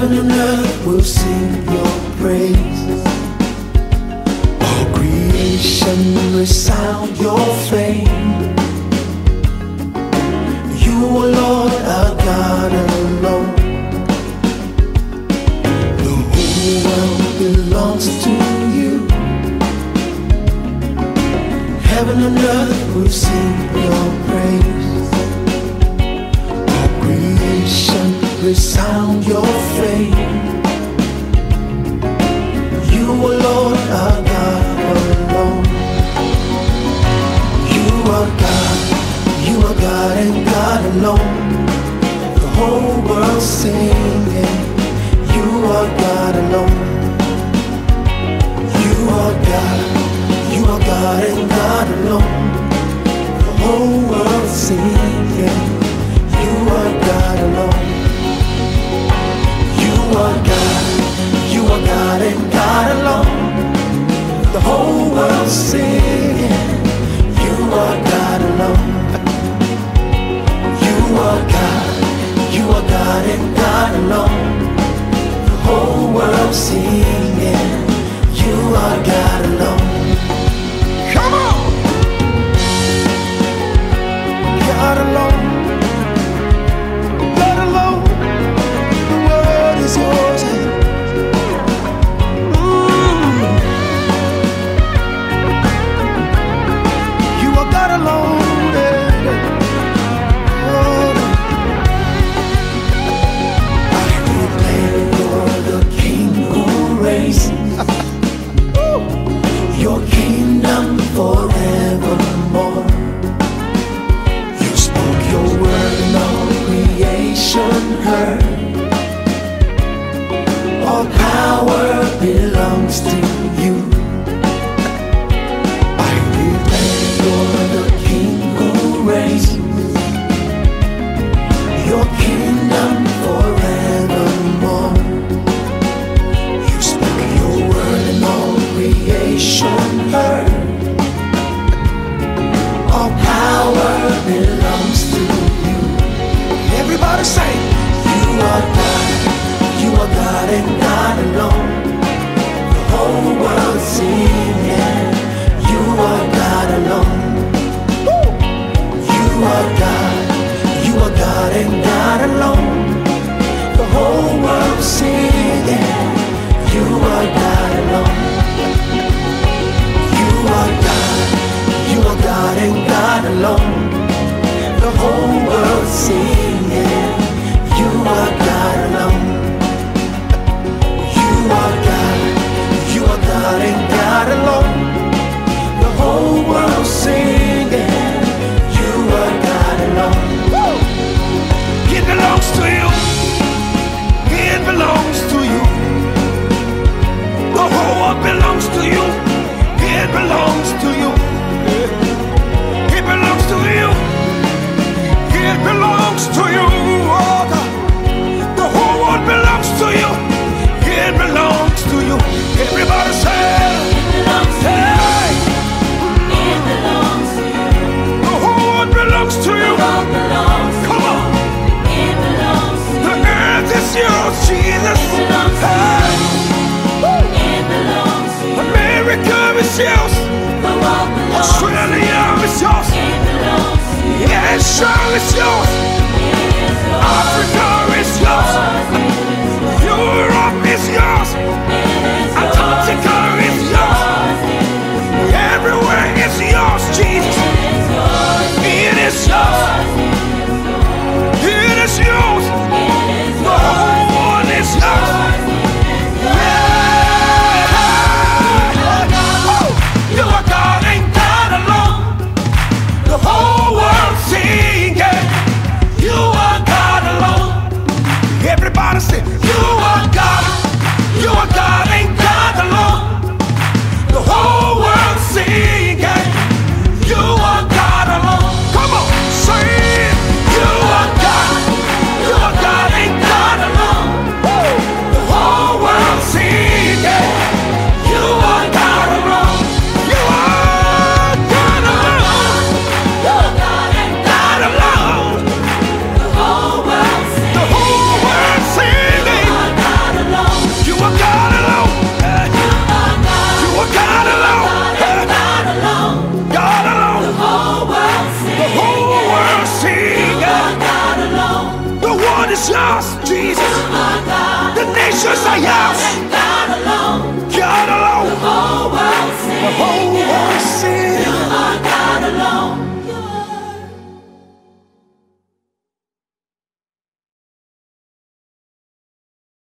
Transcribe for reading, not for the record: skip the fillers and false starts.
Heaven and earth will sing your praise. All creation resound your fame. You, O Lord, are God alone. The whole world belongs to you. Heaven and earth will sing your praise. All creation resound your fame. You, O Lord, are God alone. You are God and God alone. The whole world singing. You are God alone. You are God and God alone. The whole world singing. You are God alone. You are God and God alone. The whole world singing. You are God alone. You are God and God alone. The whole world singing. You are God alone. Come on! God alone. God alone. The world is yours. You are God alone. Your kingdom forevermore. You spoke your word and all creation heard. All power belongs to you. I declare you're the King who reigns. Your kingdom forevermore. You spoke your word and all creation heard. All power belongs to you. Everybody say, you are God and God alone. The whole world singing. You are God alone. You are God and God alone. The whole world singing. You are God alone. You are God and God alone. The whole world singing. You are God alone. You are God and God alone. The whole world singing. You are God alone. It belongs to Just say yes.